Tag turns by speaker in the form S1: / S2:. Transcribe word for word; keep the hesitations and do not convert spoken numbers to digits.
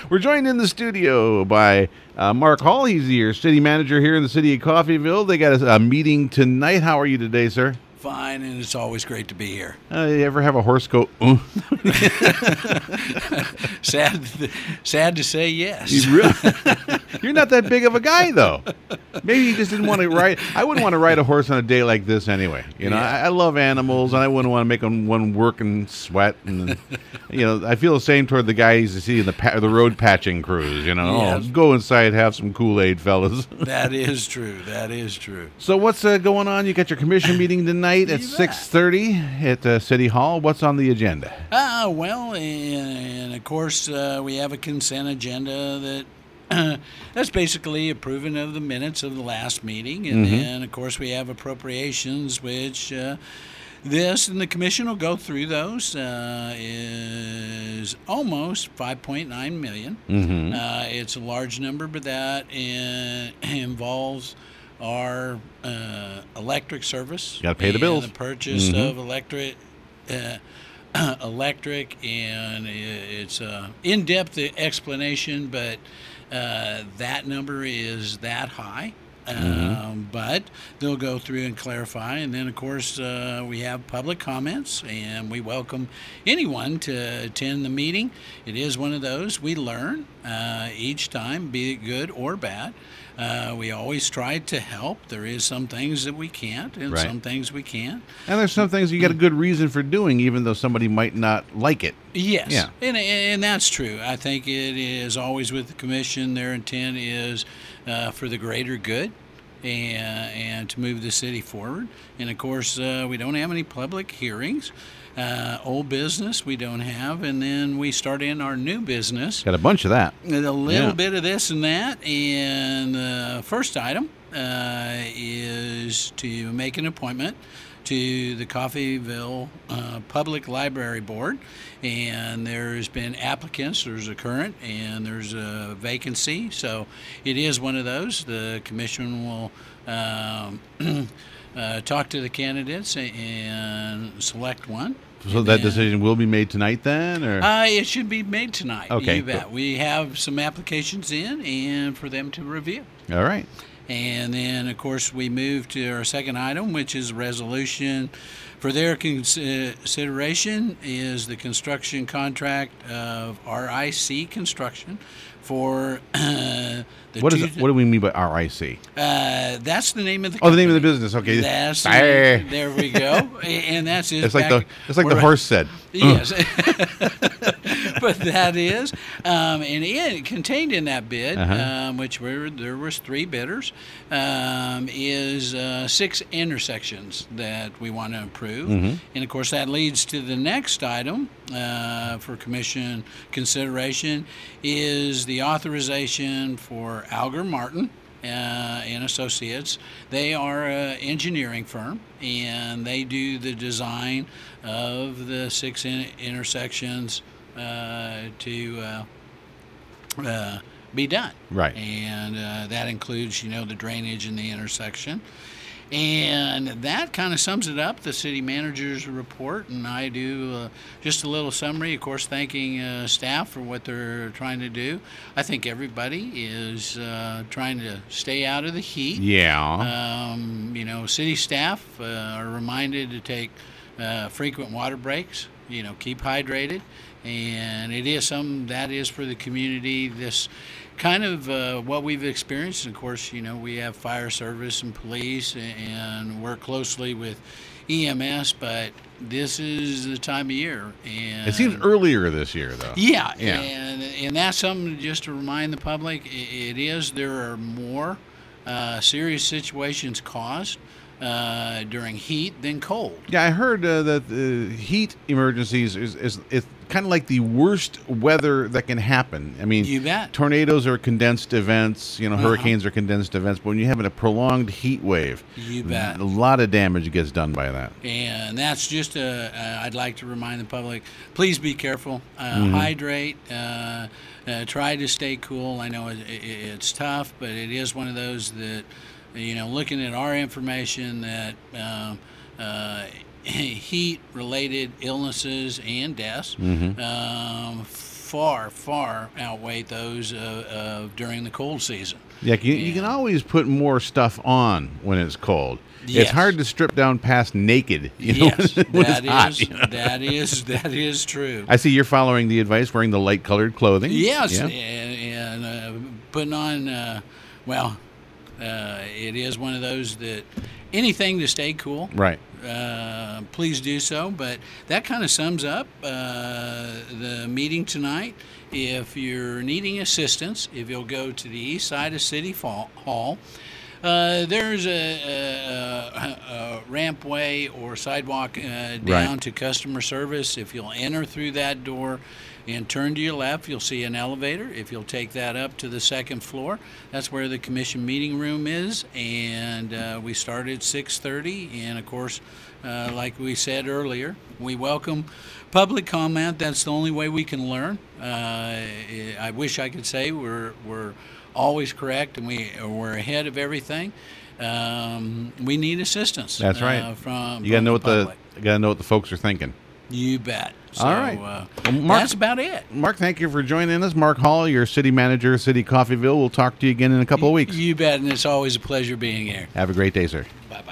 S1: We're joined in the studio by uh, Mark Hall. He's your city manager here in the city of Coffeyville. They got a, a meeting tonight. How are you today, sir?
S2: Fine, and it's always great to be here.
S1: Uh, you ever have a horse go, uh?
S2: sad, sad to say yes.
S1: You really, you're not that big of a guy, though. Maybe you just didn't want to ride. I wouldn't want to ride a horse on a day like this anyway. You know,
S2: Yeah.
S1: I, I love animals, and I wouldn't want to make them one work and sweat. And you know, I feel the same toward the guys you see in the pa- the road patching crews. You know,
S2: Yes.
S1: oh, go inside, have some Kool-Aid, fellas.
S2: That is true. That is true.
S1: So what's uh, going on? You got your commission meeting tonight at
S2: You bet.
S1: six thirty at uh, City Hall. What's on the agenda?
S2: Ah, well, and, and of course, uh, we have a consent agenda that uh, that's basically approving of the minutes of the last meeting. And
S1: Mhm.
S2: then, of course, we have appropriations, which uh, this and the commission will go through those, uh, is almost five point nine million dollars.
S1: Mm-hmm.
S2: Uh, it's a large number, but that in, involves our uh, electric service.
S1: Gotta pay the
S2: and
S1: bills.
S2: The purchase
S1: Mhm.
S2: of electric, uh, electric, and i- it's a in-depth explanation, but uh, that number is that high. Um, but they'll go through and clarify, and then of course uh, we have public comments, and we welcome anyone to attend the meeting. It is one of those we learn uh, each time, be it good or bad. Uh, we always try to help. There is some things that we can't, and
S1: Right.
S2: some things we can.
S1: And there's some things you got a good reason for doing, even though somebody might not like it.
S2: Yes,
S1: Yeah.
S2: and, and that's true. I think it is always with the commission. Their intent is uh, for the greater good and, and to move the city forward. And of course, uh, we don't have any public hearings. Uh, old business we don't have, and then we start in our new business.
S1: Got a bunch of that.
S2: A little
S1: Yeah.
S2: bit of this and that. And the first item uh, is to make an appointment to the Coffeyville uh, Public Library Board. And there's been applicants, there's a current, and there's a vacancy. So it is one of those. The commission will um, uh, talk to the candidates and select one.
S1: So
S2: And
S1: that
S2: then-
S1: decision will be made tonight then? Or?
S2: uh, it should be made tonight.
S1: Okay,
S2: You bet.
S1: cool.
S2: We have some applications in and for them to review.
S1: All right.
S2: And then, of course, we move to our second item, which is a resolution for their consideration is the construction contract of R I C Construction for uh, the
S1: What is
S2: two,
S1: it? What do we mean by R I C?
S2: Uh, that's the name of the
S1: Oh, the name of the
S2: company.
S1: business. Okay.
S2: That's the
S1: Arr.
S2: name. There we go. And that's it.
S1: It's like the
S2: back-
S1: it's like the
S2: we're-
S1: horse said.
S2: Yes, but that is, um, and it contained in that bid,
S1: Uh-huh.
S2: um, which were there was three bidders, um, is uh, six intersections that we want to approve,
S1: Mhm.
S2: and of course that leads to the next item uh, for commission consideration is the authorization for Alger Martin. Uh, and Associates. They are an engineering firm, and they do the design of the six in- intersections uh, to uh, uh, be done.
S1: Right.
S2: And uh, that includes, you know, the drainage in the intersection. And that kind of sums it up, the city manager's report, and I do uh, just a little summary, of course, thanking uh, staff for what they're trying to do. I think everybody is uh, trying to stay out of the heat.
S1: Yeah.
S2: Um, you know, city staff uh, are reminded to take uh, frequent water breaks, you know, keep hydrated, and it is something that is for the community. This kind of uh, what we've experienced. Of course, you know, we have fire service and police and work closely with E M S, but this is the time of year. And
S1: It seems earlier this year, though.
S2: yeah,
S1: Yeah.
S2: and and that's something just to remind the public. i- It is there are more uh, serious situations caused uh, during heat than cold.
S1: Yeah, I heard uh, that the heat emergencies is is, is kind of like the worst weather that can happen. I mean,
S2: You bet.
S1: tornadoes are condensed events. You know,
S2: Uh-huh.
S1: hurricanes are condensed events. But when you have a prolonged heat wave,
S2: You bet.
S1: a lot of damage gets done by that.
S2: And that's just a, uh, I'd like to remind the public, please be careful, uh,
S1: Mhm.
S2: hydrate, uh, uh, try to stay cool. I know it, it, it's tough, but it is one of those that, you know, looking at our information that um, uh, heat-related illnesses and deaths
S1: Mhm.
S2: um, far, far outweigh those uh, uh, during the cold season.
S1: Yeah, you, you can
S2: And-
S1: always put more stuff on when it's cold. It's
S2: Yes.
S1: hard to strip down past naked. You know,
S2: Yes,
S1: when it's
S2: that
S1: hot,
S2: is
S1: you know?
S2: that is that is true.
S1: I see you're following the advice, wearing the light colored clothing.
S2: Yes,
S1: Yeah.
S2: and, and uh, putting on, uh, well, uh, it is one of those that anything to stay cool.
S1: Right.
S2: Uh, please do so. But that kind of sums up uh, the meeting tonight. If you're needing assistance, if you'll go to the east side of City Fa- Hall, uh, there's a, a, a, a rampway or sidewalk uh, down
S1: Right.
S2: to customer service. If you'll enter through that door and turn to your left, you'll see an elevator. If you'll take that up to the second floor, that's where the commission meeting room is. And uh, we start at six thirty. And of course, uh, like we said earlier, we welcome public comment. That's the only way we can learn. Uh, I wish I could say we're we're always correct and we we're ahead of everything. Um, we need assistance.
S1: That's right.
S2: Uh, from
S1: You gotta
S2: from
S1: know what the
S2: public.
S1: you gotta know what the folks are thinking.
S2: You bet. So,
S1: All right.
S2: Uh,
S1: Well, Mark-
S2: that's about it.
S1: Mark, thank you for joining us. Mark Hall, your city manager of City Coffeeville. We'll talk to you again in a couple of weeks.
S2: You bet, and it's always a pleasure being here.
S1: Have a great day, sir.
S2: Bye bye.